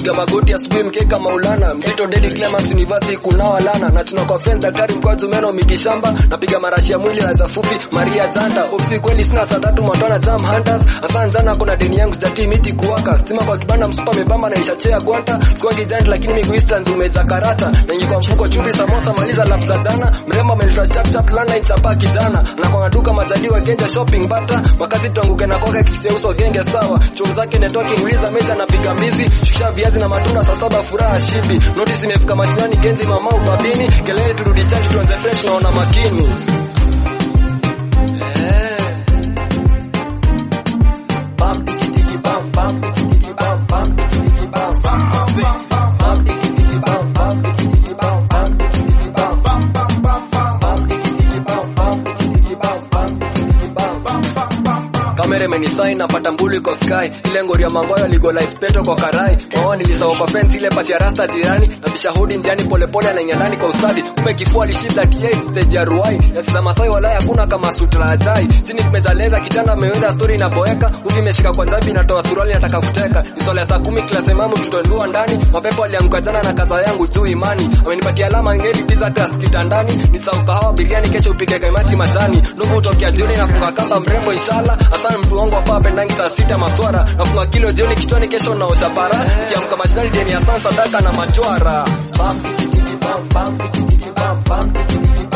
napiga magoti asubuhi mkeka Maulana mzito Daily Clemens University kunawa lana na tuna conference daktari mkwazo meno mitishamba napiga marashi ya mwili na zafupi Maria Zanda ofisi kweli sina saa 3 matona jam hunters asante sana kuna deni yangu jati miti kuwaka stima kwa kibanda msupa mebamba na ishachea gwanta kwa giant lakini miguu distance umeza karata na nyiko mfuko chumvi samosa maliza lap za jana mrembo amelitra chap lana itapa kijana na kwa duka majaliwa genja shopping bata makazi tuanguke na koka kiseuso genge sawa choo zake netoke uliza meza na piga mbizi shusha viazi na matunda saa 7 furaha shibi notice imefika mashinani genji mama ubabini kelele turudi chaki tuanze fresh na ona makini bam tiki bam bam tiki bam bam tiki bam bam tiki bam bam tiki bam bam tiki bam bam bam tiki bam bam tiki bam bam tiki bam kamera imenisign napata mbulu iko sky ile ngori ya mangoyo legalize peto kwa karai wao nilisahau kwa fence ile pasi ya rasta jirani na bishahudi njiani polepole anaingia ndani kwa ustadi kumbe kifua lishida 38 stage ya ruai na sasa masai wala hakuna kama sutra ajai chini tumejaleza kitanda ameweza story inaboeka huvi imeshika kwa dhambi inatoa suruali nataka kuteka nisole saa 10 class mamu tutondua ndani mapepo aliamka jana na kaza yangu juu imani amenipatia alama ngeli pizza class kitandani nisahau kahawa biriani kesho upige kaimati matani ndugu utokea jioni nafunga kamba mrembo inshallah asante mtu wangu hapa pendangi saa 6 maswara nafunga kilo jioni kichwani kesho naosha para kiamka mashinani deni ya sansa daka na machwara bam tiki bam bam tiki bam bam tiki